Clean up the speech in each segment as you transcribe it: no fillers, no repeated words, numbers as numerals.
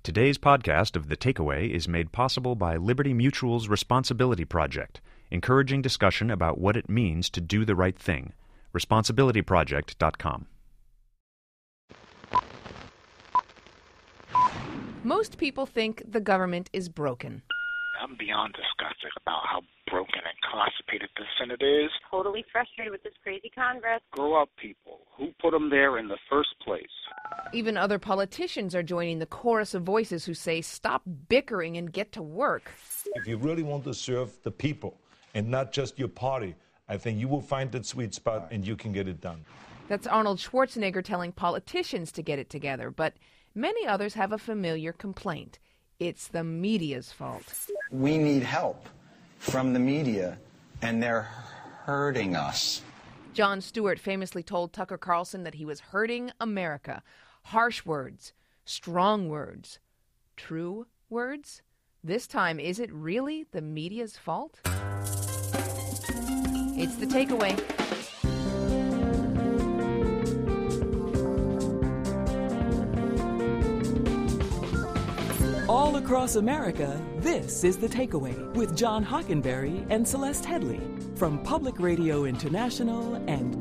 Today's podcast of The Takeaway is made possible by Liberty Mutual's Responsibility Project, encouraging discussion about what it means to do the right thing. Responsibilityproject.com. Most people think the government is broken. I'm beyond disgusted about how broken and constipated the Senate is. Totally frustrated with this crazy Congress. Grow up, people. Who put them there in the first place? Even other politicians are joining the chorus of voices who say, stop bickering and get to work. If you really want to serve the people and not just your party, I think you will find that sweet spot and you can get it done. That's Arnold Schwarzenegger telling politicians to get it together. But many others have a familiar complaint. It's the media's fault. We need help from the media, and they're hurting us. Jon Stewart famously told Tucker Carlson that he was hurting America. Harsh words, strong words, true words. This time, is it really the media's fault? It's The Takeaway. All across America, this is The Takeaway with John Hockenberry and Celeste Headley from Public Radio International and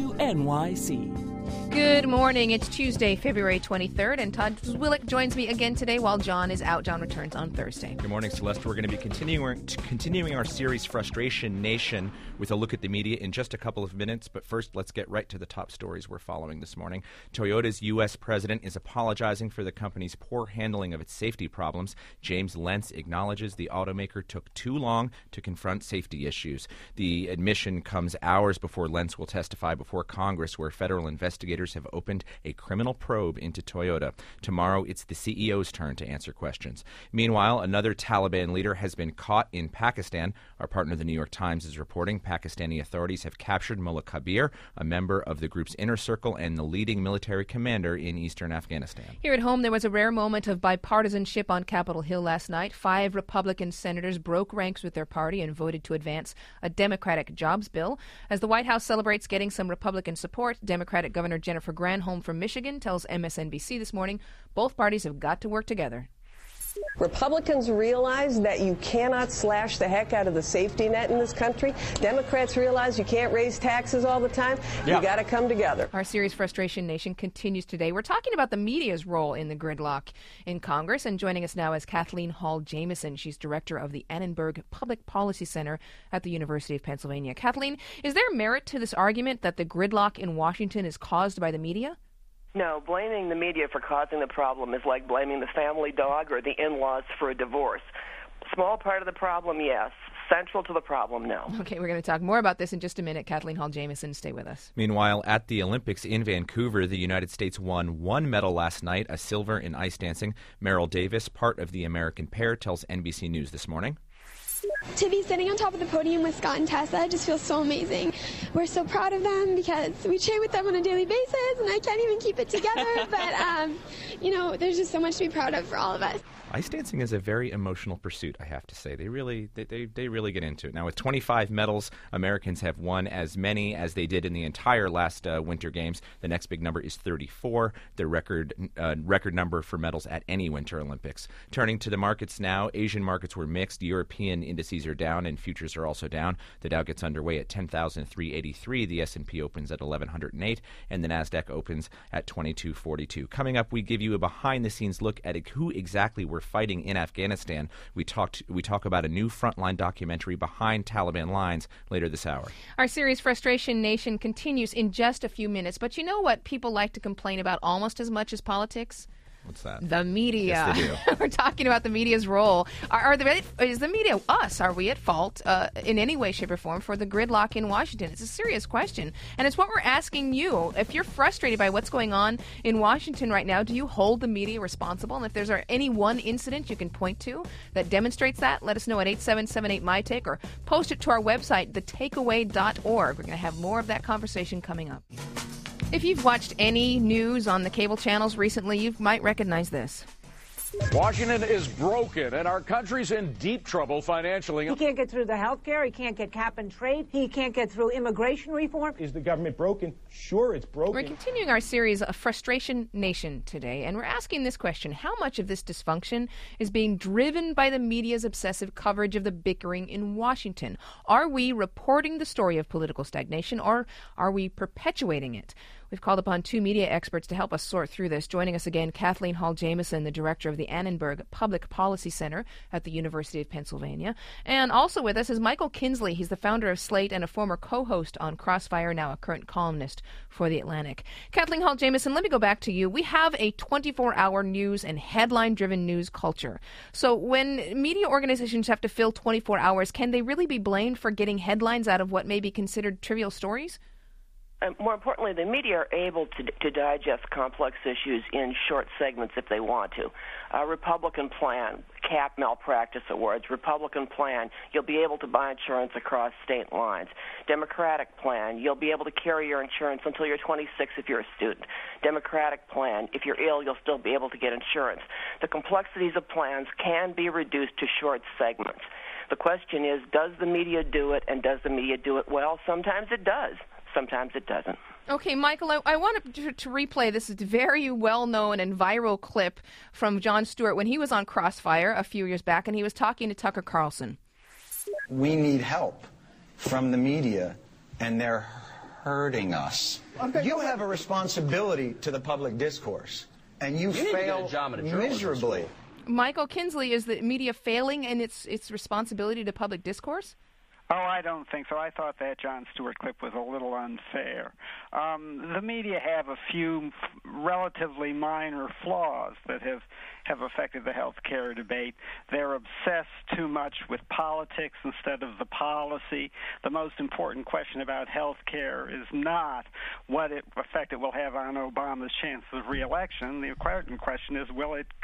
WNYC. Good morning. It's Tuesday, February 23rd, and Todd Zwillich joins me again today while John is out. John returns on Thursday. Good morning, Celeste. We're going to be continuing our series, Frustration Nation, with a look at the media in just a couple of minutes. But first, let's get right to the top stories we're following this morning. Toyota's U.S. president is apologizing for the company's poor handling of its safety problems. James Lentz acknowledges the automaker took too long to confront safety issues. The admission comes hours before Lentz will testify before Congress, where federal investigators have opened a criminal probe into Toyota. Tomorrow, it's the CEO's turn to answer questions. Meanwhile, another Taliban leader has been caught in Pakistan. Our partner, the New York Times, is reporting Pakistani authorities have captured Mullah Kabir, a member of the group's inner circle and the leading military commander in eastern Afghanistan. Here at home, there was a rare moment of bipartisanship on Capitol Hill last night. 5 Republican senators broke ranks with their party and voted to advance a Democratic jobs bill. As the White House celebrates getting some Republican support, Democratic Governor Jennifer Granholm from Michigan tells MSNBC this morning both parties have got to work together. Republicans realize that you cannot slash the heck out of the safety net in this country. Democrats realize you can't raise taxes all the time. You got to come together. Our series Frustration Nation continues today. We're talking about the media's role in the gridlock in Congress, and joining us now is Kathleen Hall Jamieson. She's director of the Annenberg Public Policy Center at the University of Pennsylvania. Kathleen, is there merit to this argument that the gridlock in Washington is caused by the media? No, blaming the media for causing the problem is like blaming the family dog or the in-laws for a divorce. Small part of the problem, yes. Central to the problem, no. Okay, we're going to talk more about this in just a minute. Kathleen Hall Jamieson, stay with us. Meanwhile, at the Olympics in Vancouver, the United States won 1 medal last night, a silver in ice dancing. Merrill Davis, part of the American pair, tells NBC News this morning. To be sitting on top of the podium with Scott and Tessa just feels so amazing. We're so proud of them because we train with them on a daily basis, and I can't even keep it together. But, there's just so much to be proud of for all of us. Ice dancing is a very emotional pursuit, I have to say. They really get into it. Now, with 25 medals, Americans have won as many as they did in the entire last Winter Games. The next big number is 34, the record number for medals at any Winter Olympics. Turning to the markets now, Asian markets were mixed. European indices are down, and futures are also down. The Dow gets underway at 10,383. The S&P opens at 1,108, and the Nasdaq opens at 2242. Coming up, we give you a behind-the-scenes look at who exactly we're fighting in Afghanistan. We talk about a new Frontline documentary behind Taliban lines later this hour. Our series Frustration Nation continues in just a few minutes. But you know what people like to complain about almost as much as politics? What's that? The media. Yes, they do. We're talking about the media's role. Is the media us? Are we at fault in any way, shape, or form for the gridlock in Washington? It's a serious question, and it's what we're asking you. If you're frustrated by what's going on in Washington right now, do you hold the media responsible? And if there's any one incident you can point to that demonstrates that, let us know at 877-8-MY-TAKE or post it to our website, thetakeaway.org. We're going to have more of that conversation coming up. If you've watched any news on the cable channels recently, you might recognize this. Washington is broken, and our country's in deep trouble financially. He can't get through the health care. He can't get cap and trade. He can't get through immigration reform. Is the government broken? Sure, it's broken. We're continuing our series of Frustration Nation today, and we're asking this question: how much of this dysfunction is being driven by the media's obsessive coverage of the bickering in Washington? Are we reporting the story of political stagnation, or are we perpetuating it? We've called upon two media experts to help us sort through this. Joining us again, Kathleen Hall Jamieson, the director of the Annenberg Public Policy Center at the University of Pennsylvania. And also with us is Michael Kinsley. He's the founder of Slate and a former co-host on Crossfire, now a current columnist for The Atlantic. Kathleen Hall Jamieson, let me go back to you. We have a 24-hour news and headline-driven news culture. So when media organizations have to fill 24 hours, can they really be blamed for getting headlines out of what may be considered trivial stories? More importantly, the media are able to digest complex issues in short segments if they want to. Republican plan, cap malpractice awards. Republican plan, you'll be able to buy insurance across state lines. Democratic plan, you'll be able to carry your insurance until you're 26 if you're a student. Democratic plan, if you're ill, you'll still be able to get insurance. The complexities of plans can be reduced to short segments. The question is, does the media do it, and does the media do it well? Sometimes it does. Sometimes it doesn't. Okay, Michael, I want to replay this very well-known and viral clip from Jon Stewart when he was on Crossfire a few years back, and he was talking to Tucker Carlson. We need help from the media, and they're hurting us. You have a responsibility to the public discourse, and you fail miserably. Michael Kinsley, is the media failing in its responsibility to public discourse? Oh, I don't think so. I thought that Jon Stewart clip was a little unfair. The media have a few relatively minor flaws that have affected the health care debate. They're obsessed too much with politics instead of the policy. The most important question about health care is not what effect it will have on Obama's chances of re-election. The important question is, will it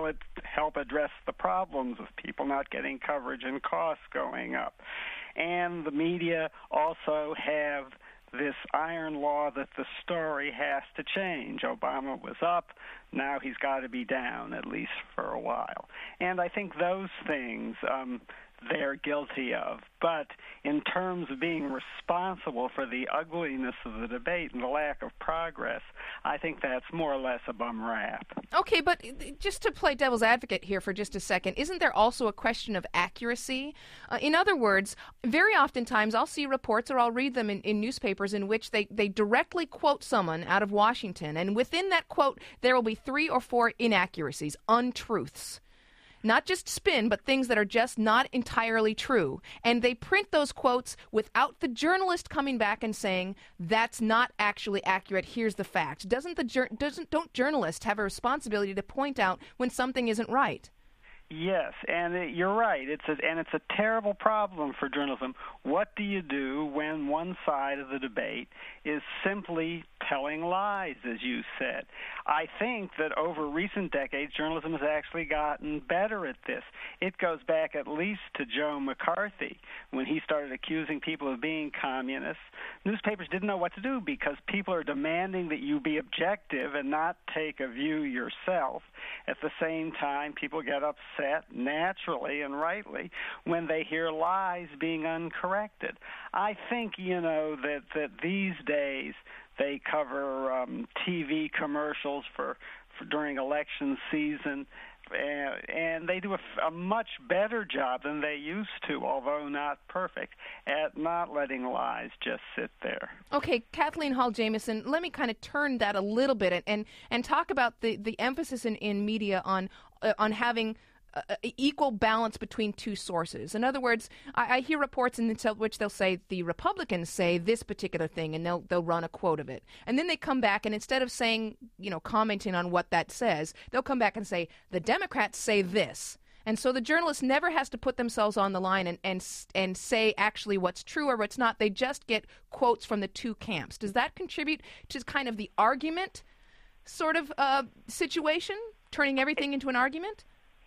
help address the problems of people not getting coverage and costs going up? And the media also have this iron law that the story has to change. Obama was up, now he's got to be down, at least for a while. And I think those things they're guilty of. But in terms of being responsible for the ugliness of the debate and the lack of progress, I think that's more or less a bum rap. Okay, but just to play devil's advocate here for just a second, isn't there also a question of accuracy? In other words, very oftentimes I'll see reports or I'll read them in newspapers in which they directly quote someone out of Washington, and within that quote there will be 3 or 4 inaccuracies, untruths. Not just spin, but things that are just not entirely true. And they print those quotes without the journalist coming back and saying, that's not actually accurate, here's the fact. Don't journalists have a responsibility to point out when something isn't right? Yes, and you're right. It's a terrible problem for journalism. What do you do when one side of the debate is simply telling lies, as you said? I think that over recent decades, journalism has actually gotten better at this. It goes back at least to Joe McCarthy when he started accusing people of being communists. Newspapers didn't know what to do because people are demanding that you be objective and not take a view yourself. At the same time, people get upset naturally and rightly when they hear lies being uncorrected. I think, that these days they cover TV commercials for during election season, and they do a much better job than they used to, although not perfect, at not letting lies just sit there. Okay, Kathleen Hall Jamieson, let me kind of turn that a little bit and talk about the emphasis in media on having equal balance between two sources. In other words, I hear reports in which they'll say the Republicans say this particular thing, and they'll run a quote of it, and then they come back and instead of saying, commenting on what that says, they'll come back and say the Democrats say this. And so the journalist never has to put themselves on the line and say actually what's true or what's not. They just get quotes from the two camps. Does that contribute to kind of the argument sort of situation, turning everything into an argument?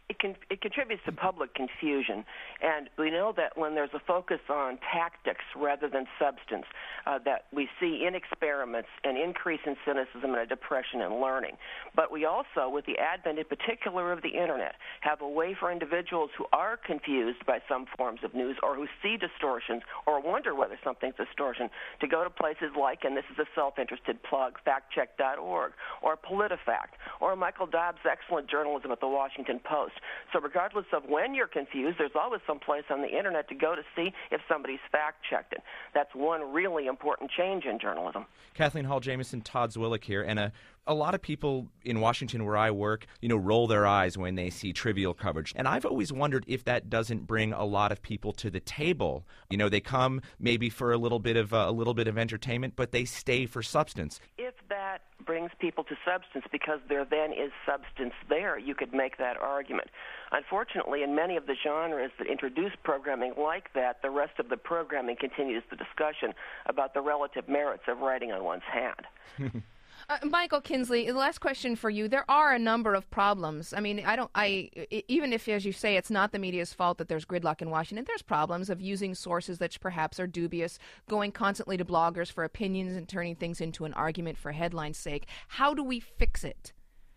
It contributes to public confusion, and we know that when there's a focus on tactics rather than substance, that we see in experiments an increase in cynicism and a depression in learning. But we also, with the advent in particular of the Internet, have a way for individuals who are confused by some forms of news or who see distortions or wonder whether something's distortion to go to places like, and this is a self-interested plug, factcheck.org or PolitiFact or Michael Dobbs' excellent journalism at the Washington Post. So regardless of when you're confused, there's always some place on the Internet to go to see if somebody's fact-checked it. That's one really important change in journalism. Kathleen Hall Jamieson, Todd Zwillich here, and a lot of people in Washington where I work, roll their eyes when they see trivial coverage. And I've always wondered if that doesn't bring a lot of people to the table. They come maybe for a little bit of entertainment, but they stay for substance. If that brings people to substance because there then is substance there, you could make that argument. Unfortunately, in many of the genres that introduce programming like that, the rest of the programming continues the discussion about the relative merits of writing on one's hand. Michael Kinsley, the last question for you. There are a number of problems. I mean, even if, as you say, it's not the media's fault that there's gridlock in Washington, there's problems of using sources that perhaps are dubious, going constantly to bloggers for opinions and turning things into an argument for headline's sake. How do we fix it?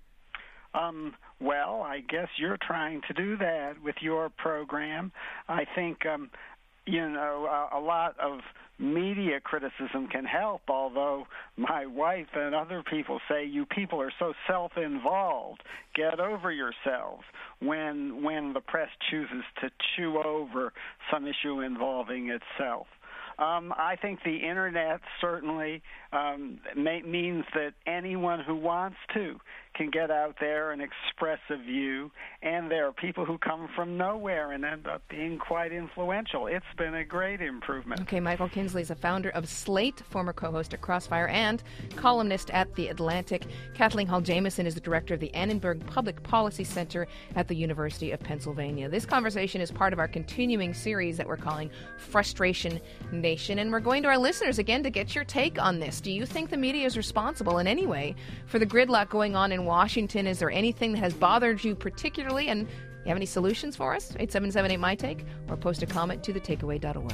Well, I guess you're trying to do that with your program. I think, a lot of media criticism can help, although my wife and other people say you people are so self-involved. Get over yourselves when the press chooses to chew over some issue involving itself. I think the Internet certainly means that anyone who wants to can get out there and express a view, and there are people who come from nowhere and end up being quite influential. It's been a great improvement. Okay, Michael Kinsley is a founder of Slate, former co-host at Crossfire, and columnist at The Atlantic. Kathleen Hall Jamieson is the director of the Annenberg Public Policy Center at the University of Pennsylvania. This conversation is part of our continuing series that we're calling Frustration Nation, and we're going to our listeners again to get your take on this. Do you think the media is responsible in any way for the gridlock going on in Washington? Is there anything that has bothered you particularly? And you have any solutions for us? 877-8-MY-TAKE, or post a comment to thetakeaway.org.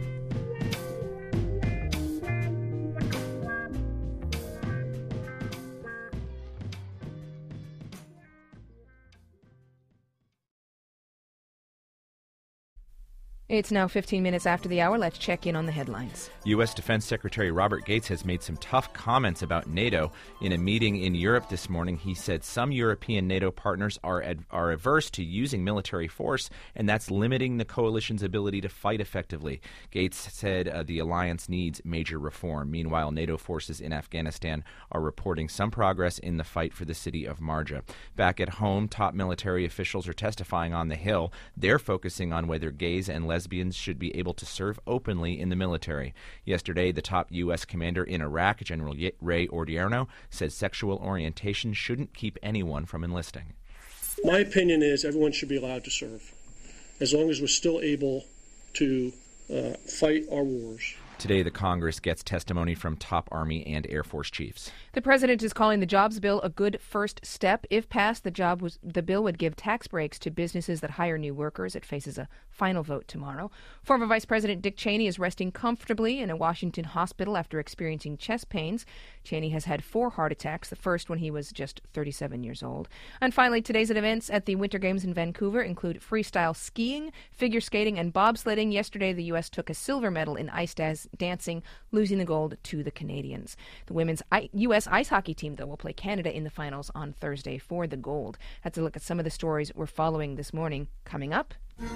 It's now 15 minutes after the hour. Let's check in on the headlines. U.S. Defense Secretary Robert Gates has made some tough comments about NATO. In a meeting in Europe this morning, he said some European NATO partners are averse to using military force, and that's limiting the coalition's ability to fight effectively. Gates said the alliance needs major reform. Meanwhile, NATO forces in Afghanistan are reporting some progress in the fight for the city of Marja. Back at home, top military officials are testifying on the Hill. They're focusing on whether gays and lesbians should be able to serve openly in the military. Yesterday, the top U.S. commander in Iraq, General Ray Odierno, said sexual orientation shouldn't keep anyone from enlisting. My opinion is everyone should be allowed to serve, as long as we're still able to fight our wars. Today, the Congress gets testimony from top Army and Air Force chiefs. The president is calling the jobs bill a good first step. If passed, the bill would give tax breaks to businesses that hire new workers. It faces a final vote tomorrow. Former Vice President Dick Cheney is resting comfortably in a Washington hospital after experiencing chest pains. Cheney has had 4 heart attacks, the first when he was just 37 years old. And finally, today's events at the Winter Games in Vancouver include freestyle skiing, figure skating, and bobsledding. Yesterday, the U.S. took a silver medal in ice dancing, losing the gold to the Canadians. The women's U.S. ice hockey team, though, will play Canada in the finals on Thursday for the gold. That's a look at some of the stories we're following this morning. Coming up,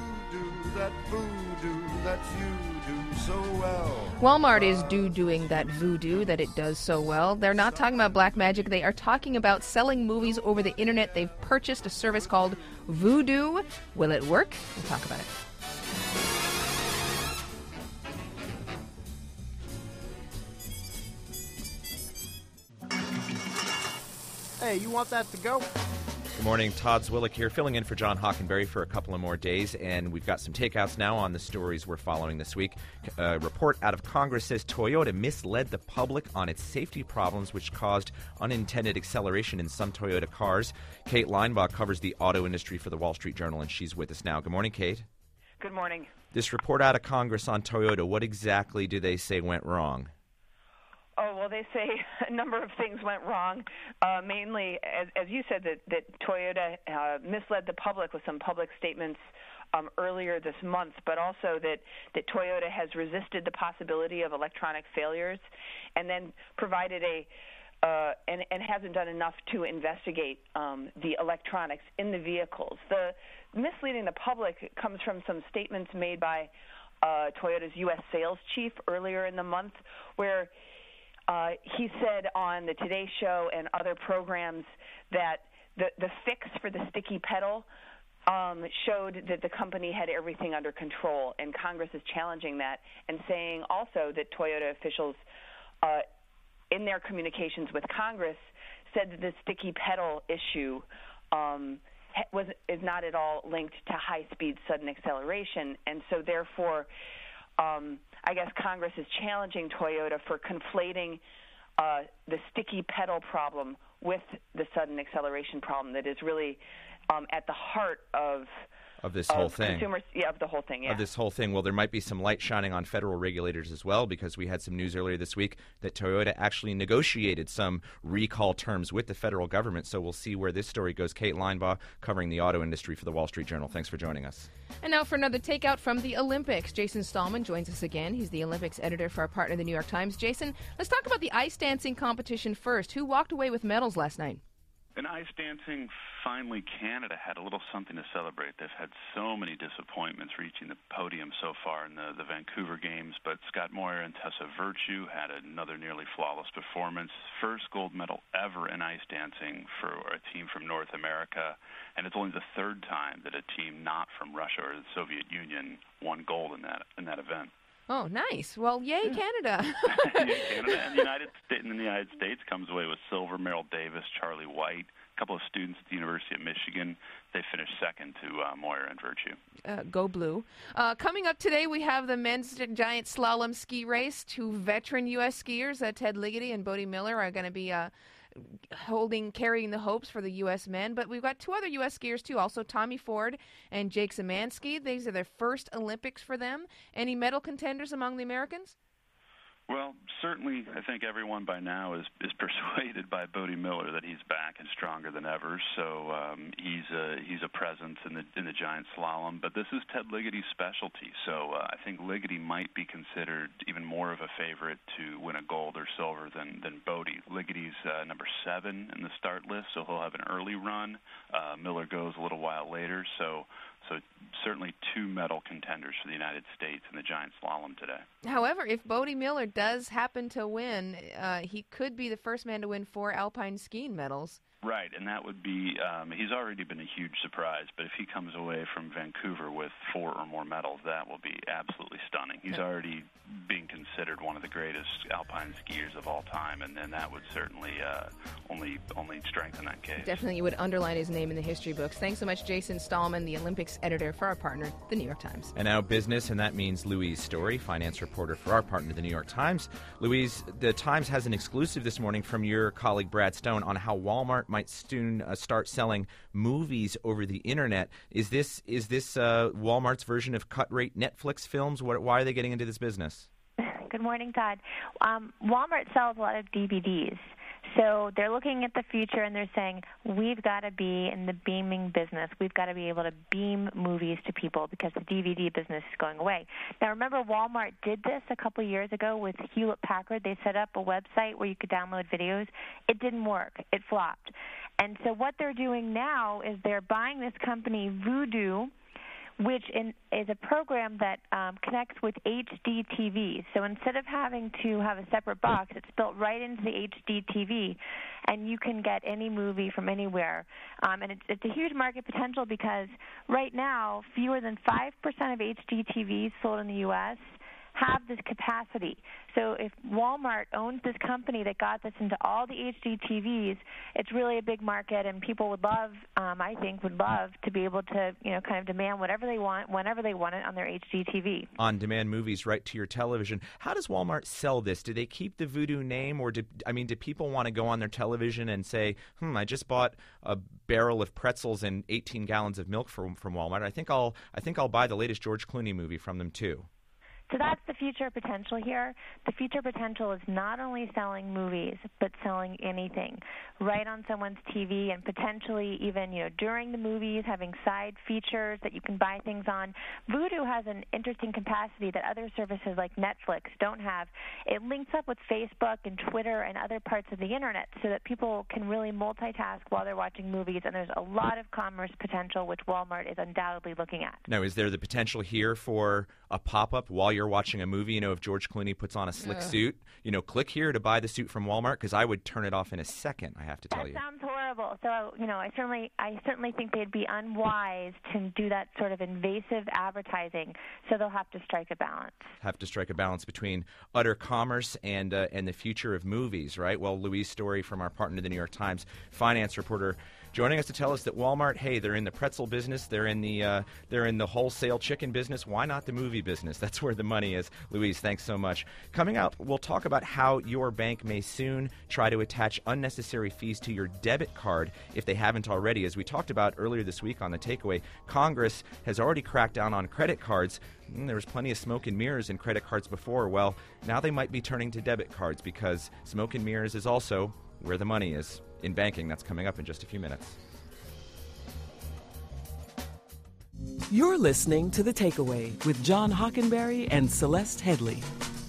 that voodoo that you do so well. Walmart is doing that voodoo that it does so well. They're not talking about black magic. They are talking about selling movies over the internet. They've purchased a service called Vudu. Will it work? We'll talk about it. Hey, you want that to go? Good morning. Todd Zwillick here, filling in for John Hockenberry for a couple of more days, and we've got some takeouts now on the stories we're following this week. A report out of Congress says Toyota misled the public on its safety problems, which caused unintended acceleration in some Toyota cars. Kate Leinbach covers the auto industry for the Wall Street Journal, and she's with us now. Good morning, Kate. Good morning. This report out of Congress on Toyota, what exactly do they say went wrong? Oh, well, they say a number of things went wrong. Mainly, as you said, that Toyota misled the public with some public statements earlier this month, but also that Toyota has resisted the possibility of electronic failures and then provided and hasn't done enough to investigate the electronics in the vehicles. The misleading the public comes from some statements made by Toyota's U.S. sales chief earlier in the month, where he said on the Today Show and other programs that the fix for the sticky pedal showed that the company had everything under control, and Congress is challenging that and saying also that Toyota officials in their communications with Congress said that the sticky pedal issue is not at all linked to high-speed sudden acceleration, and so therefore I guess Congress is challenging Toyota for conflating the sticky pedal problem with the sudden acceleration problem that is really at the heart of this whole thing. Of the whole thing, yeah. Of this whole thing. Well, there might be some light shining on federal regulators as well, because we had some news earlier this week that Toyota actually negotiated some recall terms with the federal government. So we'll see where this story goes. Kate Leinbach covering the auto industry for the Wall Street Journal. Thanks for joining us. And now for another takeout from the Olympics. Jason Stallman joins us again. He's the Olympics editor for our partner, the New York Times. Jason, let's talk about the ice dancing competition first. Who walked away with medals last night? In ice dancing, finally Canada had a little something to celebrate. They've had so many disappointments reaching the podium so far in the Vancouver Games, but Scott Moir and Tessa Virtue had another nearly flawless performance. First gold medal ever in ice dancing for a team from North America, and it's only the third time that a team not from Russia or the Soviet Union won gold in that event. Oh, nice. Well, yay, Canada. Yay, Canada. And the United States comes away with silver. Merrill Davis, Charlie White, a couple of students at the University of Michigan. They finished second to Moir and Virtue. Go blue. Coming up today, we have the men's giant slalom ski race. Two veteran U.S. skiers, Ted Ligety and Bodie Miller, are going to be carrying the hopes for the U.S. men. But we've got two other U.S. skiers, too, also Tommy Ford and Jake Szymanski. These are their first Olympics for them. Any medal contenders among the Americans? Well, certainly, I think everyone by now is persuaded by Bodie Miller that he's back and stronger than ever. So he's a presence in the giant slalom. But this is Ted Ligaty's specialty. So I think Ligety might be considered even more of a favorite to win a gold or silver than Bodie. Ligaty's number 7 in the start list, so he'll have an early run. Miller goes a little while later. So certainly two medal contenders for the United States in the giant slalom today. However, if Bodie Miller does happen to win, he could be the first man to win 4 alpine skiing medals. Right, and that would be, he's already been a huge surprise, but if he comes away from Vancouver with 4 or more medals, that will be absolutely stunning. He's already being considered one of the greatest alpine skiers of all time, and that would certainly only strengthen that case. Definitely would underline his name in the history books. Thanks so much, Jason Stallman, the Olympics editor for our partner, the New York Times. And now business, and that means Louise Story, finance reporter for our partner, the New York Times. Louise, the Times has an exclusive this morning from your colleague Brad Stone on how Walmart might soon start selling movies over the internet. Is this Walmart's version of cut-rate Netflix films? Why are they getting into this business? Good morning, Todd. Walmart sells a lot of DVDs. So they're looking at the future and they're saying, we've got to be in the beaming business. We've got to be able to beam movies to people because the DVD business is going away. Now, remember, Walmart did this a couple of years ago with Hewlett-Packard. They set up a website where you could download videos. It didn't work. It flopped. And so what they're doing now is they're buying this company, Vudu, which is a program that connects with HD TVs. So instead of having to have a separate box, it's built right into the HD TV, and you can get any movie from anywhere. And it's a huge market potential because right now, fewer than 5% of HD TVs sold in the U.S. have this capacity. So if Walmart owns this company that got this into all the HD TVs, it's really a big market, and people would love, I think, would love to be able to, kind of demand whatever they want, whenever they want it on their HD TV. On-demand movies right to your television. How does Walmart sell this? Do they keep the Vudu name, or do people want to go on their television and say, I just bought a barrel of pretzels and 18 gallons of milk from Walmart. I think I'll buy the latest George Clooney movie from them too. So that's the future potential here. The future potential is not only selling movies, but selling anything right on someone's TV, and potentially even, during the movies, having side features that you can buy things on. Vudu has an interesting capacity that other services like Netflix don't have. It links up with Facebook and Twitter and other parts of the Internet so that people can really multitask while they're watching movies, and there's a lot of commerce potential, which Walmart is undoubtedly looking at. Now, is there the potential here for a pop-up while you're watching a movie? If George Clooney puts on a slick suit, click here to buy the suit from Walmart, because I would turn it off in a second, I have to tell you. That sounds horrible. So, I certainly think they'd be unwise to do that sort of invasive advertising, so they'll have to strike a balance. Have to strike a balance between utter commerce and the future of movies, right? Well, Louise Story from our partner, the New York Times finance reporter, joining us to tell us that Walmart, hey, they're in the pretzel business, they're in the wholesale chicken business. Why not the movie business? That's where the money is. Louise, thanks so much. Coming up, we'll talk about how your bank may soon try to attach unnecessary fees to your debit card if they haven't already. As we talked about earlier this week on The Takeaway, Congress has already cracked down on credit cards. There was plenty of smoke and mirrors in credit cards before. Well, now they might be turning to debit cards, because smoke and mirrors is also where the money is in banking. That's coming up in just a few minutes. You're listening to The Takeaway with John Hockenberry and Celeste Headlee.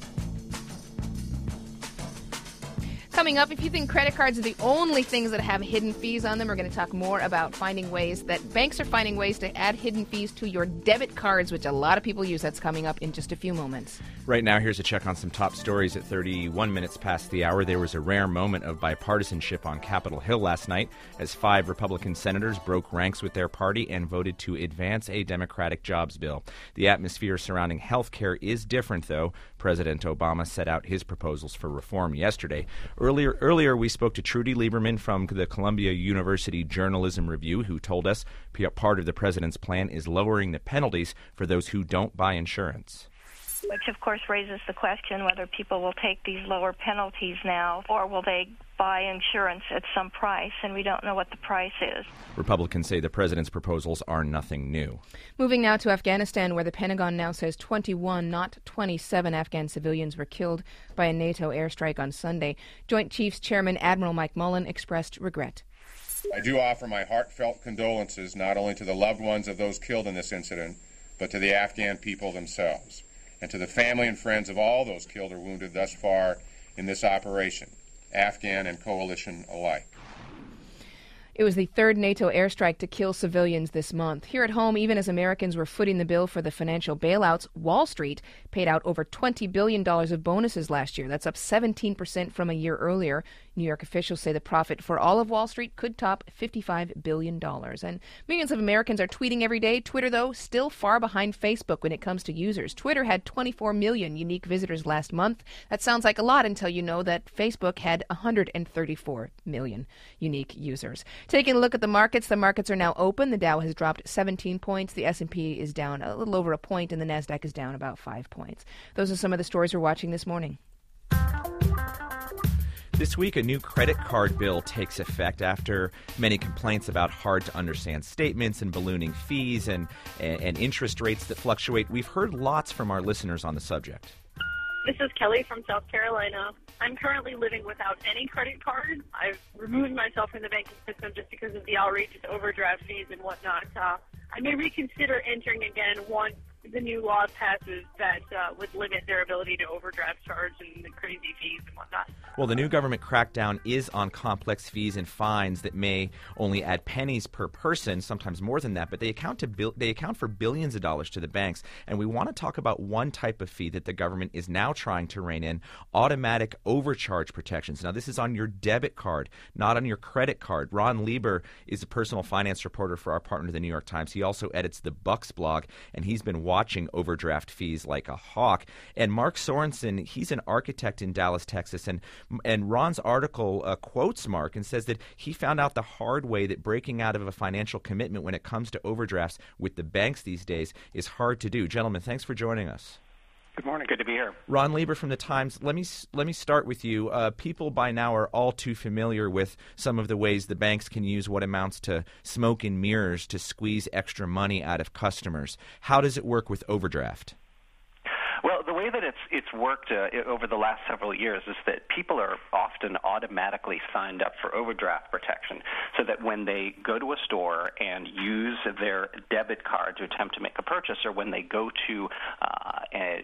Coming up, if you think credit cards are the only things that have hidden fees on them, we're going to talk more about finding ways that banks are finding ways to add hidden fees to your debit cards, which a lot of people use. That's coming up in just a few moments. Right now, here's a check on some top stories at 31 minutes past the hour. There was a rare moment of bipartisanship on Capitol Hill last night as 5 Republican senators broke ranks with their party and voted to advance a Democratic jobs bill. The atmosphere surrounding health care is different, though. President Obama set out his proposals for reform yesterday. Earlier, we spoke to Trudy Lieberman from the Columbia University Journalism Review, who told us part of the president's plan is lowering the penalties for those who don't buy insurance. Which, of course, raises the question whether people will take these lower penalties now, or will they buy insurance at some price, and we don't know what the price is. Republicans say the president's proposals are nothing new. Moving now to Afghanistan, where the Pentagon now says 21, not 27 Afghan civilians were killed by a NATO airstrike on Sunday. Joint Chiefs Chairman Admiral Mike Mullen expressed regret. I do offer my heartfelt condolences not only to the loved ones of those killed in this incident, but to the Afghan people themselves, and to the family and friends of all those killed or wounded thus far in this operation, Afghan and coalition alike. It was the third NATO airstrike to kill civilians this month. Here at home, even as Americans were footing the bill for the financial bailouts, Wall Street paid out over $20 billion of bonuses last year. That's up 17% from a year earlier. New York officials say the profit for all of Wall Street could top $55 billion. And millions of Americans are tweeting every day. Twitter, though, still far behind Facebook when it comes to users. Twitter had 24 million unique visitors last month. That sounds like a lot until you know that Facebook had 134 million unique users. Taking a look at the markets are now open. The Dow has dropped 17 points. The S&P is down a little over a point, and the Nasdaq is down about 5 points. Those are some of the stories we're watching this morning. This week, a new credit card bill takes effect after many complaints about hard-to-understand statements and ballooning fees and interest rates that fluctuate. We've heard lots from our listeners on the subject. This is Kelly from South Carolina. I'm currently living without any credit card. I've removed myself from the banking system just because of the outrageous overdraft fees and whatnot. I may reconsider entering again once the new law passes that would limit their ability to overdraft charge and the crazy fees and whatnot. Well, the new government crackdown is on complex fees and fines that may only add pennies per person, sometimes more than that, but they account for billions of dollars to the banks. And we want to talk about one type of fee that the government is now trying to rein in: automatic overcharge protections. Now, this is on your debit card, not on your credit card. Ron Lieber is a personal finance reporter for our partner, the New York Times. He also edits the Bucks blog, and he's been watching watching overdraft fees like a hawk. And Mark Sorensen, he's an architect in Dallas, Texas, and Ron's article quotes Mark and says that he found out the hard way that breaking out of a financial commitment when it comes to overdrafts with the banks these days is hard to do. Gentlemen, thanks for joining us. Good morning. Good to be here. Ron Lieber from the Times. Let me start with you. People by now are all too familiar with some of the ways the banks can use what amounts to smoke and mirrors to squeeze extra money out of customers. How does it work with overdraft? Well, the way that it's worked over the last several years is that people are often automatically signed up for overdraft protection, so that when they go to a store and use their debit card to attempt to make a purchase, or when they go to an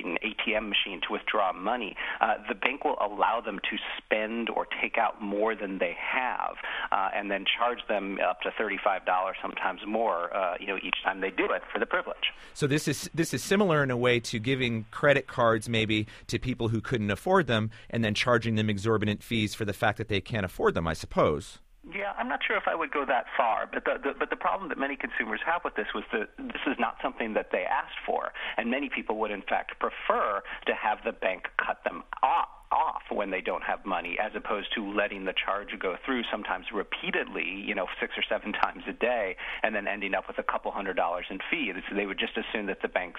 ATM machine to withdraw money, the bank will allow them to spend or take out more than they have, and then charge them up to $35, sometimes more, each time they do it for the privilege. So this is similar in a way to giving credit cards maybe to people who couldn't afford them and then charging them exorbitant fees for the fact that they can't afford them, I suppose. Yeah, I'm not sure if I would go that far, but the problem that many consumers have with this was that this is not something that they asked for, and many people would in fact prefer to have the bank cut them off when they don't have money, as opposed to letting the charge go through sometimes repeatedly, 6 or 7 times a day, and then ending up with a couple $100 in fee. So they would just assume that the banks,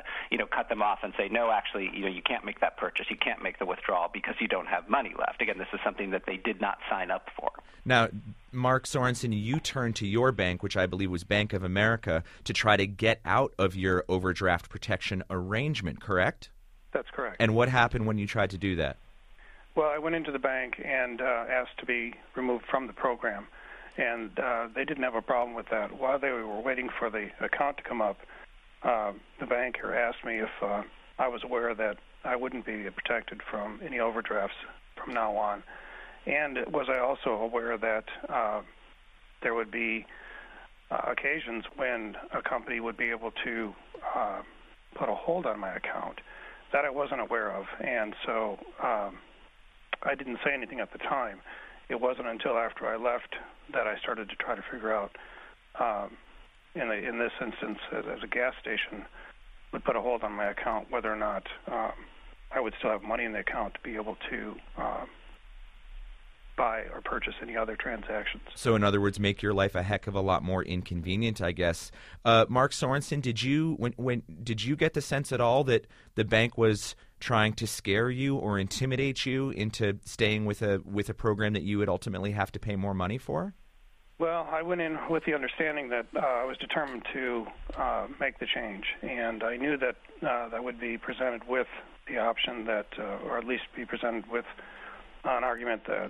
cut them off and say, no, actually, you can't make that purchase, you can't make the withdrawal because you don't have money left. Again, this is something that they did not sign up for. Now, Mark Sorensen, you turned to your bank, which I believe was Bank of America, to try to get out of your overdraft protection arrangement, correct? That's correct. And what happened when you tried to do that? Well, I went into the bank and asked to be removed from the program, and they didn't have a problem with that. While they were waiting for the account to come up, the banker asked me if I was aware that I wouldn't be protected from any overdrafts from now on, and was I also aware that there would be occasions when a company would be able to put a hold on my account. That I wasn't aware of, and so I didn't say anything at the time. It wasn't until after I left that I started to try to figure out, in this instance, as a gas station would put a hold on my account, whether or not I would still have money in the account to be able to buy or purchase any other transactions. So, in other words, make your life a heck of a lot more inconvenient, I guess. Mark Sorensen, did you get the sense at all that the bank was trying to scare you or intimidate you into staying with a program that you would ultimately have to pay more money for? Well, I went in with the understanding that I was determined to make the change, and I knew that I would be presented with the option that, or at least be presented with an argument that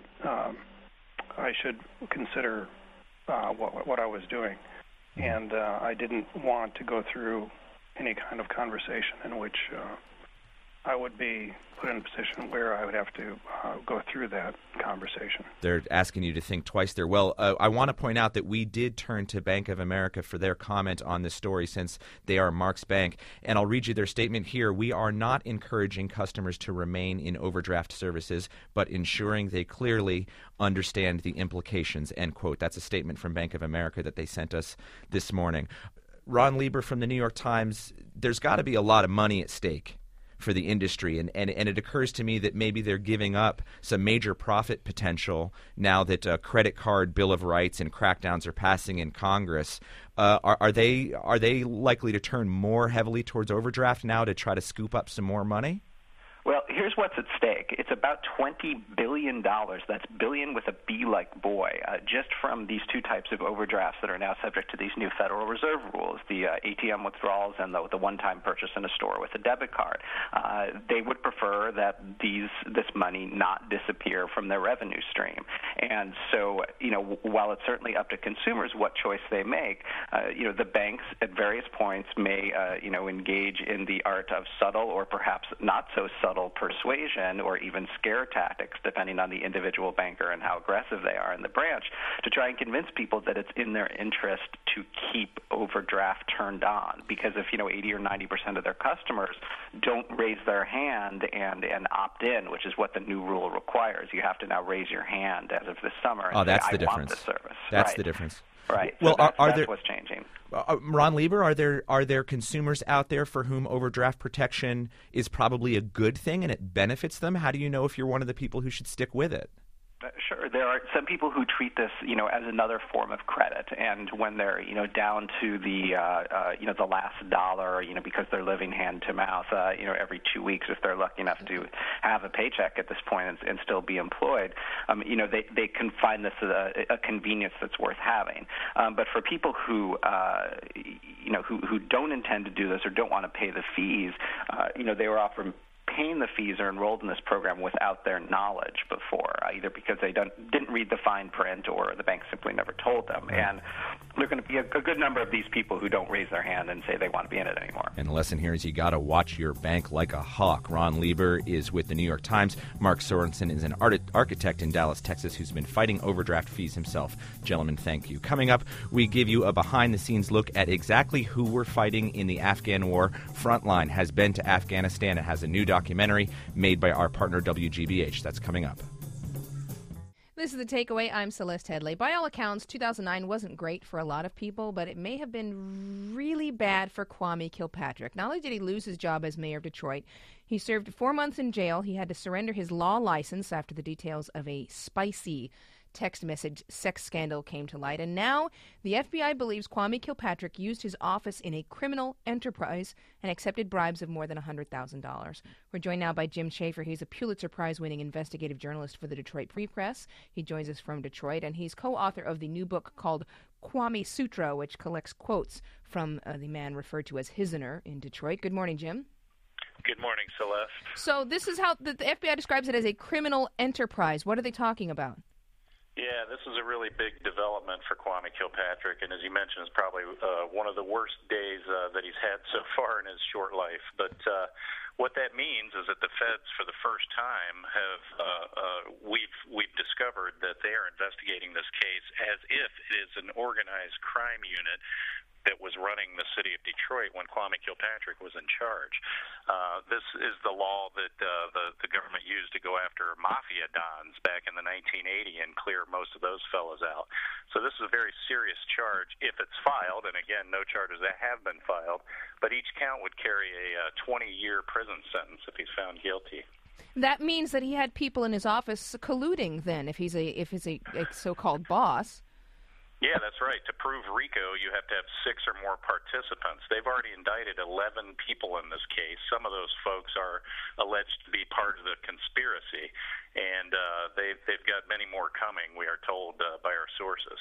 I should consider what I was doing. And I didn't want to go through any kind of conversation in which I would be put in a position where I would have to go through that conversation. They're asking you to think twice there. Well, I want to point out that we did turn to Bank of America for their comment on this story, since they are Mark's bank. And I'll read you their statement here. We are not encouraging customers to remain in overdraft services, but ensuring they clearly understand the implications, end quote. That's a statement from Bank of America that they sent us this morning. Ron Lieber from the New York Times, there's got to be a lot of money at stake for the industry, and it occurs to me that maybe they're giving up some major profit potential now that credit card Bill of Rights and crackdowns are passing in Congress. Are they likely to turn more heavily towards overdraft now to try to scoop up some more money? Well, here's what's at stake. It's about $20 billion. That's billion with a B like boy, just from these two types of overdrafts that are now subject to these new Federal Reserve rules, the ATM withdrawals and the one-time purchase in a store with a debit card. They would prefer that this money not disappear from their revenue stream. And so, while it's certainly up to consumers what choice they make, the banks at various points may, engage in the art of subtle or perhaps not so subtle persuasion or even scare tactics, depending on the individual banker and how aggressive they are in the branch, to try and convince people that it's in their interest to keep overdraft turned on. Because if 80 or 90% of their customers don't raise their hand and opt in, which is what the new rule requires, you have to now raise your hand as of this summer and that's say, the difference. Want this service. That's right. the difference. Right. Well, so that's there what's changing. Ron Lieber, are there consumers out there for whom overdraft protection is probably a good thing and it benefits them? How do you know if you're one of the people who should stick with it? Sure. There are some people who treat this, as another form of credit, and when they're, down to the, the last dollar, because they're living hand to mouth, every 2 weeks, if they're lucky enough to have a paycheck at this point and still be employed, they can find this a convenience that's worth having. But for people who, who don't intend to do this or don't want to pay the fees, they were often paying the fees or enrolled in this program without their knowledge before, either because they didn't read the fine print or the bank simply never told them. And there are going to be a good number of these people who don't raise their hand and say they want to be in it anymore. And the lesson here is you got to watch your bank like a hawk. Ron Lieber is with the New York Times. Mark Sorensen is an architect in Dallas, Texas, who's been fighting overdraft fees himself. Gentlemen, thank you. Coming up, we give you a behind-the-scenes look at exactly who we're fighting in the Afghan war. Frontline has been to Afghanistan. It has a new documentary made by our partner WGBH. That's coming up. This is The Takeaway. I'm Celeste Headley. By all accounts, 2009 wasn't great for a lot of people, but it may have been really bad for Kwame Kilpatrick. Not only did he lose his job as mayor of Detroit, he served 4 months in jail. He had to surrender his law license after the details of a spicy text message sex scandal came to light. And now the FBI believes Kwame Kilpatrick used his office in a criminal enterprise and accepted bribes of more than $100,000. We're joined now by Jim Schaefer. He's a Pulitzer Prize-winning investigative journalist for the Detroit Free Press. He joins us from Detroit, and he's co-author of the new book called Kwame Sutra, which collects quotes from the man referred to as Hizner in Detroit. Good morning, Jim. Good morning, Celeste. So this is how the FBI describes it as a criminal enterprise. What are they talking about? Yeah, this is a really big development for Kwame Kilpatrick, and as you mentioned, it's probably one of the worst days that he's had so far in his short life. But what that means is that the feds, for the first time, have we've discovered that they are investigating this case as if it is an organized crime unit that was running the city of Detroit when Kwame Kilpatrick was in charge. This is the law that the government used to go after mafia dons back in the 1980 and clear most of those fellows out. So this is a very serious charge if it's filed, and again, no charges that have been filed, but each count would carry a 20-year prison sentence if he's found guilty. That means that he had people in his office colluding then, if he's a so-called boss. Yeah, that's right. To prove RICO, you have to have 6 or more participants. They've already indicted 11 people in this case. Some of those folks are alleged to be part of the conspiracy, and they've got many more coming, we are told by our sources.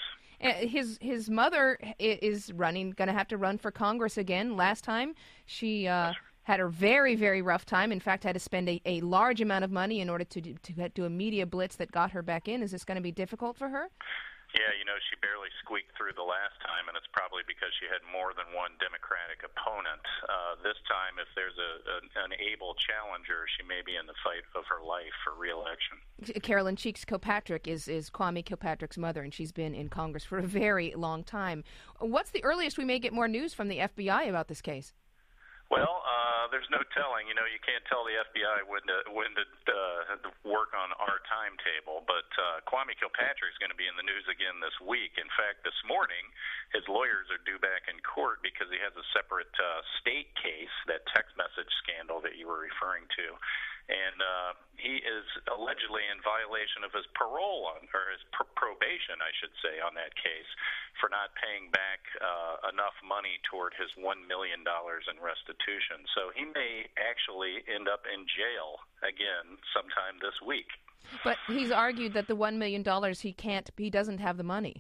His mother is going to have to run for Congress again. Last time, she had a very, very rough time. In fact, had to spend a large amount of money in order to do a media blitz that got her back in. Is this going to be difficult for her? Yeah, she barely squeaked through the last time, and it's probably because she had more than one Democratic opponent. This time, if there's an able challenger, she may be in the fight of her life for re-election. Carolyn Cheeks Kilpatrick is Kwame Kilpatrick's mother, and she's been in Congress for a very long time. What's the earliest we may get more news from the FBI about this case? Well, there's no telling. You can't tell the FBI when to work on our timetable. But Kwame Kilpatrick is going to be in the news again this week. In fact, this morning, his lawyers are due back in court because he has a separate state case, that text message scandal that you were referring to. And he is allegedly in violation of his parole or his probation, I should say, on that case for not paying back enough money toward his $1 million in restitution. So he may actually end up in jail again sometime this week. But he's argued that the $1 million he doesn't have the money.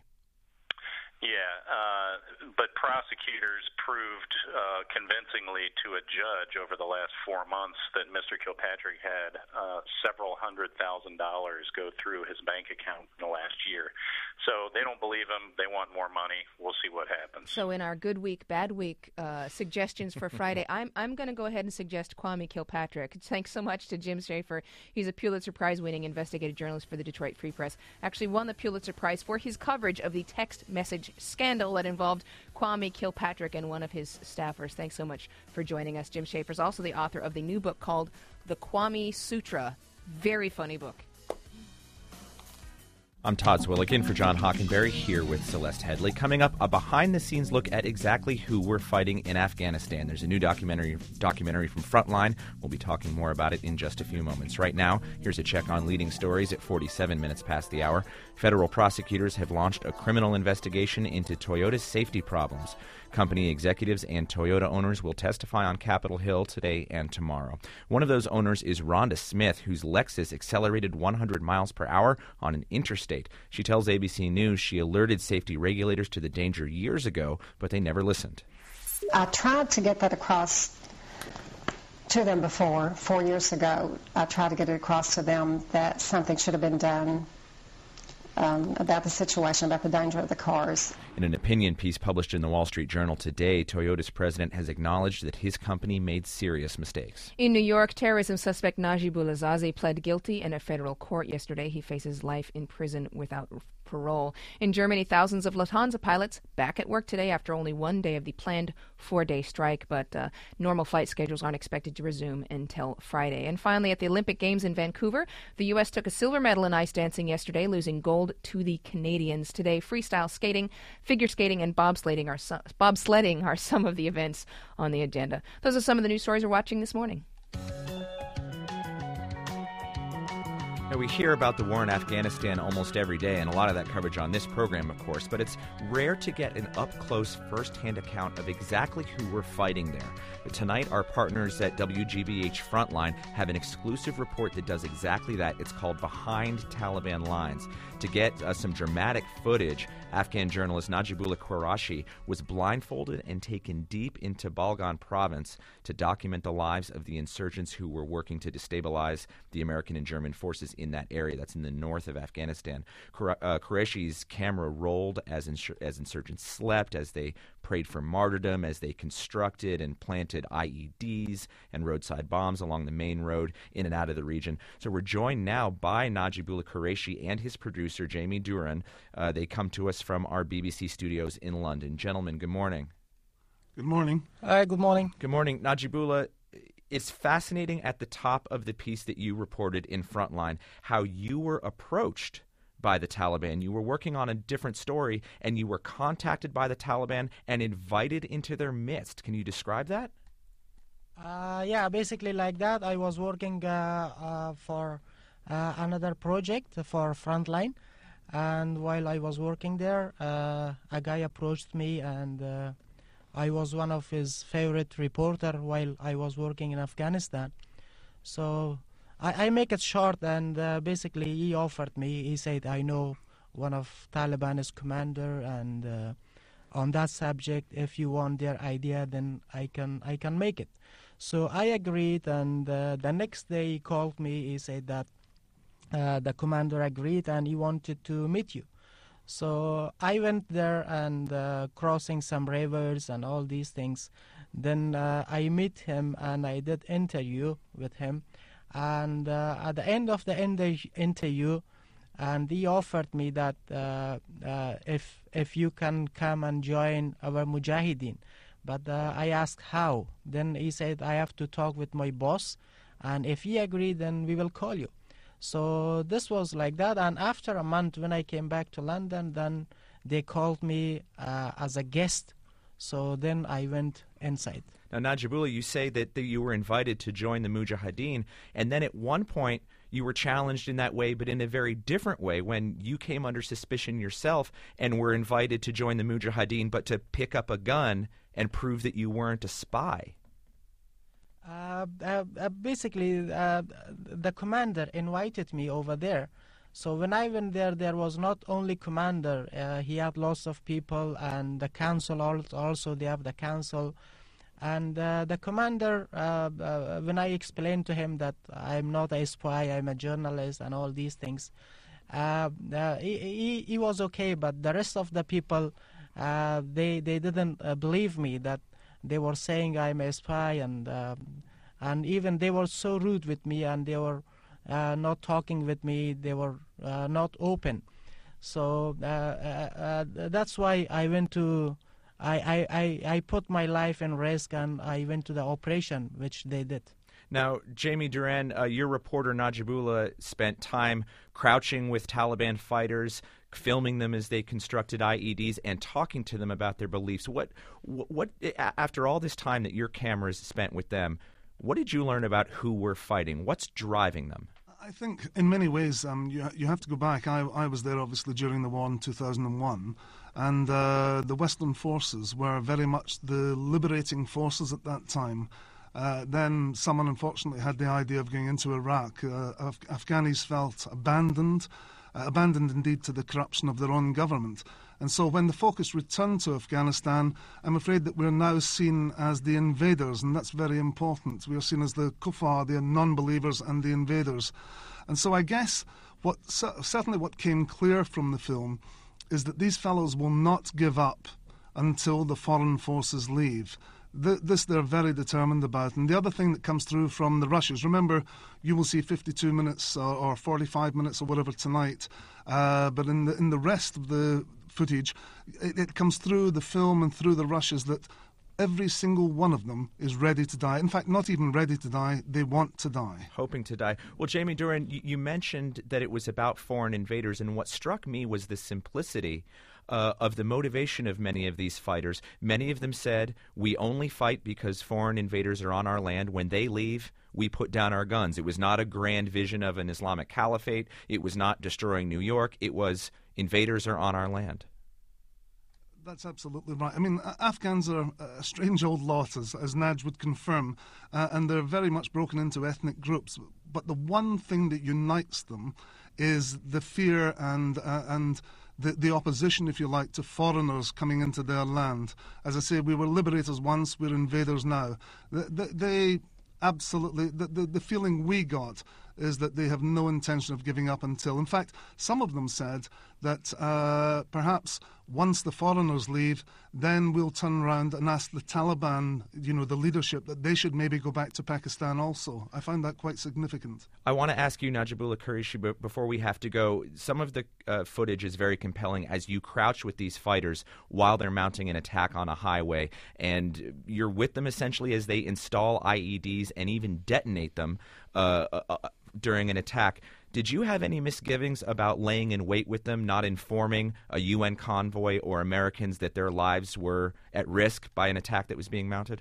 Yeah, but prosecutors proved convincingly to a judge over the last 4 months that Mr. Kilpatrick had several $100,000 go through his bank account in the last year. So they don't believe him. They want more money. We'll see what happens. So in our good week, bad week suggestions for Friday, I'm going to go ahead and suggest Kwame Kilpatrick. Thanks so much to Jim Schaefer. He's a Pulitzer Prize-winning investigative journalist for the Detroit Free Press. Actually won the Pulitzer Prize for his coverage of the text message scandal that involved Kwame Kilpatrick and one of his staffers. Thanks so much for joining us. Jim Schaefer is also the author of the new book called The Kwame Sutra. Very funny book. I'm Todd Zwillick in for John Hockenberry here with Celeste Headley. Coming up, a behind-the-scenes look at exactly who we're fighting in Afghanistan. There's a new documentary from Frontline. We'll be talking more about it in just a few moments. Right now, here's a check on leading stories at 47 minutes past the hour. Federal prosecutors have launched a criminal investigation into Toyota's safety problems. Company executives and Toyota owners will testify on Capitol Hill today and tomorrow. One of those owners is Rhonda Smith, whose Lexus accelerated 100 miles per hour on an interstate. She tells ABC News she alerted safety regulators to the danger years ago, but they never listened. I tried to get that across to them before, 4 years ago. I tried to get it across to them that something should have been done about the situation, about the danger of the cars. In an opinion piece published in the Wall Street Journal today, Toyota's president has acknowledged that his company made serious mistakes. In New York, terrorism suspect Najibullah Zazi pled guilty in a federal court yesterday. He faces life in prison without parole. In Germany, thousands of Lufthansa pilots back at work today after only one day of the planned 4-day strike, but normal flight schedules aren't expected to resume until Friday. And finally, at the Olympic Games in Vancouver, the U.S. took a silver medal in ice dancing yesterday, losing gold to the Canadians. Today, freestyle skating, figure skating, and bobsledding are some of the events on the agenda. Those are some of the news stories we're watching this morning. Now, we hear about the war in Afghanistan almost every day, and a lot of that coverage on this program, of course, but it's rare to get an up-close, first-hand account of exactly who we're fighting there. But tonight, our partners at WGBH Frontline have an exclusive report that does exactly that. It's called Behind Taliban Lines. To get some dramatic footage, Afghan journalist Najibullah Qureshi was blindfolded and taken deep into Balgan province to document the lives of the insurgents who were working to destabilize the American and German forces in that area. That's in the north of Afghanistan. Qureshi's camera rolled as insurgents slept, as they prayed for martyrdom, as they constructed and planted IEDs and roadside bombs along the main road in and out of the region. So we're joined now by Najibullah Qureshi and his producer, Jamie Duran. They come to us from our BBC studios in London. Gentlemen, good morning. Good morning. Hi, good morning. Good morning. Najibullah, it's fascinating at the top of the piece that you reported in Frontline how you were approached by the Taliban. You were working on a different story, and you were contacted by the Taliban and invited into their midst. Can you describe that? Yeah, basically like that. I was working for another project for Frontline, and while I was working there, a guy approached me, and I was one of his favorite reporter while I was working in Afghanistan. So I make it short, and basically he offered me, he said, I know one of Taliban's commander, and on that subject, if you want their idea, then I can make it. So I agreed, and the next day he called me, he said that the commander agreed and he wanted to meet you. So I went there and crossing some rivers and all these things. Then I met him and I did interview with him. And at the end of the interview, and he offered me that if you can come and join our Mujahideen. But I asked how. Then he said, I have to talk with my boss, and if he agreed, then we will call you. So this was like that, and after a month when I came back to London, then they called me as a guest. So then I went inside. Now, Najibullah, you say that you were invited to join the Mujahideen, and then at one point you were challenged in that way, but in a very different way when you came under suspicion yourself and were invited to join the Mujahideen, but to pick up a gun and prove that you weren't a spy. Basically, the commander invited me over there. So when I went there, there was not only commander, he had lots of people, and the council also, they have the council. And the commander, when I explained to him that I'm not a spy, I'm a journalist and all these things, he was okay, but the rest of the people, they didn't believe me, that they were saying I'm a spy, and even they were so rude with me, and they were not talking with me, they were not open. So that's why I went to, I put my life in risk, and I went to the operation which they did. Now, Jamie Duran, your reporter Najibullah spent time crouching with Taliban fighters, filming them as they constructed IEDs, and talking to them about their beliefs. What after all this time that your cameras spent with them, what did you learn about who we're fighting? What's driving them? I think in many ways you have to go back. I was there obviously during the war in 2001, and the Western forces were very much the liberating forces at that time. Then someone unfortunately had the idea of going into Iraq. Afghanis felt abandoned indeed to the corruption of their own government. And so when the focus returned to Afghanistan, I'm afraid that we're now seen as the invaders, and that's very important. We are seen as the kuffar, the non-believers, and the invaders. And so I guess certainly what came clear from the film is that these fellows will not give up until the foreign forces leave. This they're very determined about. And the other thing that comes through from the rushes, remember, you will see 52 minutes or 45 minutes or whatever tonight, but in the rest of the footage, it comes through the film and through the rushes that every single one of them is ready to die. In fact, not even ready to die, they want to die. Hoping to die. Well, Jamie Duran, you mentioned that it was about foreign invaders, and what struck me was the simplicity of the motivation of many of these fighters. Many of them said, we only fight because foreign invaders are on our land. When they leave, we put down our guns. It was not a grand vision of an Islamic caliphate. It was not destroying New York. It was invaders are on our land. That's absolutely right. I mean, Afghans are a strange old lot, as Naj would confirm, and they're very much broken into ethnic groups. But the one thing that unites them is the fear and the opposition, if you like, to foreigners coming into their land. As I say, we were liberators once, we're invaders now. They absolutely, the feeling we got is that they have no intention of giving up until. In fact, some of them said that perhaps once the foreigners leave, then we'll turn around and ask the Taliban, the leadership, that they should maybe go back to Pakistan also. I find that quite significant. I want to ask you, Najibullah Qureshi, but before we have to go, some of the footage is very compelling as you crouch with these fighters while they're mounting an attack on a highway, and you're with them essentially as they install IEDs and even detonate them during an attack. Did you have any misgivings about laying in wait with them, not informing a UN convoy or Americans that their lives were at risk by an attack that was being mounted?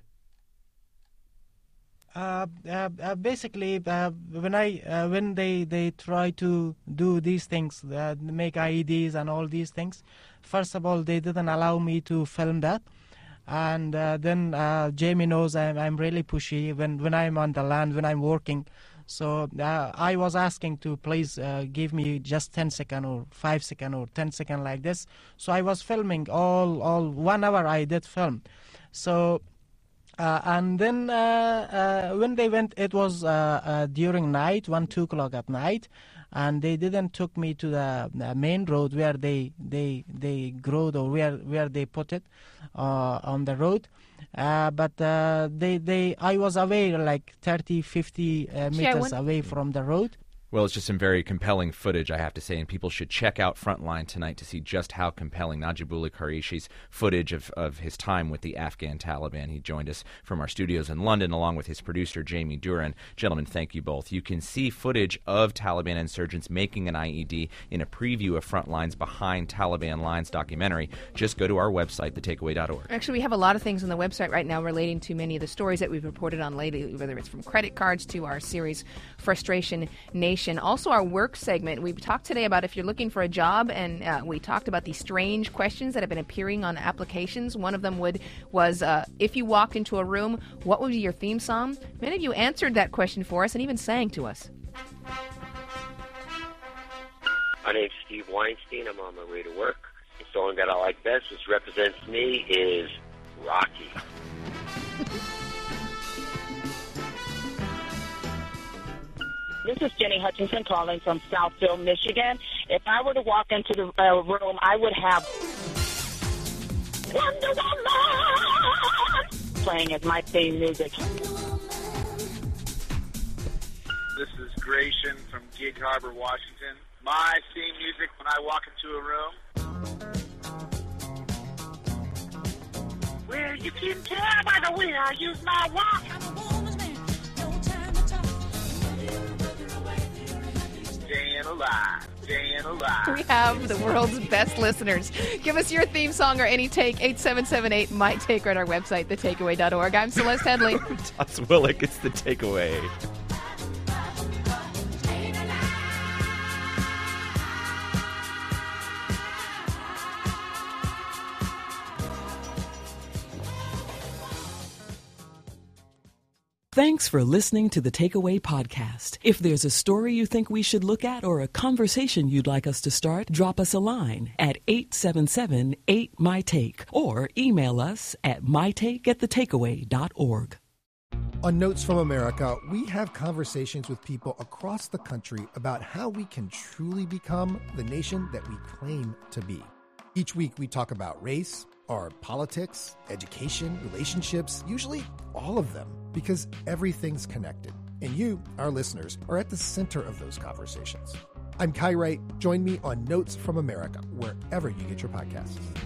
Basically, when they try to do these things, make IEDs and all these things, first of all, they didn't allow me to film that. And then Jamie knows I'm really pushy when I'm on the land, when I'm working. So I was asking to please give me just 10 seconds or 5 seconds or 10 seconds like this. So I was filming all 1 hour I did film. So and then when they went, it was during night, 1-2 o'clock at night, and they didn't took me to the main road where they growed or where they put it on the road. But I was away like 30-50 meters away from the road. Well, it's just some very compelling footage, I have to say, and people should check out Frontline tonight to see just how compelling Najibullah Qureshi's footage of his time with the Afghan Taliban. He joined us from our studios in London along with his producer, Jamie Duran. Gentlemen, thank you both. You can see footage of Taliban insurgents making an IED in a preview of Frontline's Behind Taliban Lines documentary. Just go to our website, thetakeaway.org. Actually, we have a lot of things on the website right now relating to many of the stories that we've reported on lately, whether it's from credit cards to our series Frustration Nation. Also, our work segment. We talked today about if you're looking for a job, and we talked about these strange questions that have been appearing on applications. One of them was if you walked into a room, what would be your theme song? Many of you answered that question for us and even sang to us. My name's Steve Weinstein. I'm on my way to work. The song that I like best, which represents me, is Rocky. This is Jenny Hutchinson calling from Southfield, Michigan. If I were to walk into the room, I would have Wonder Woman playing as my theme music. This is Gratian from Gig Harbor, Washington. My theme music when I walk into a room. Well, you can tell by the way I use my watch. alive, staying alive. We have the world's best listeners. Give us your theme song or any take, 877-8-MY-TAKE, or at our website, thetakeaway.org. I'm Celeste Headley. Tots Willick, it's The Takeaway. Thanks for listening to the Takeaway Podcast. If there's a story you think we should look at or a conversation you'd like us to start, drop us a line at 877-8MY-TAKE or email us at mytake@thetakeaway.org. On Notes from America, we have conversations with people across the country about how we can truly become the nation that we claim to be. Each week we talk about race, our politics, education, relationships, usually all of them, because everything's connected. And you, our listeners, are at the center of those conversations. I'm Kai Wright. Join me on Notes from America, wherever you get your podcasts.